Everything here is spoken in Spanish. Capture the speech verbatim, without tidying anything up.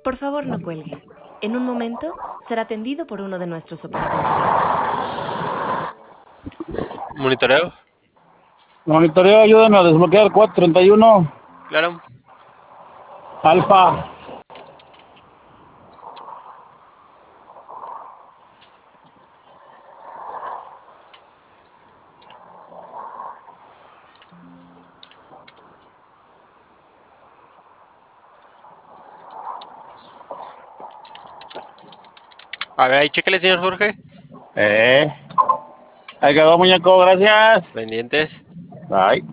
Por favor, no cuelgue. En un momento será atendido por uno de nuestros operadores. Monitoreo. Monitoreo, ayúdame a desbloquear cuatro treinta y uno. Claro. Alfa. A ver, ahí chéquele, señor Jorge. Eh. Ahí quedó, muñeco, gracias. Pendientes. Bye.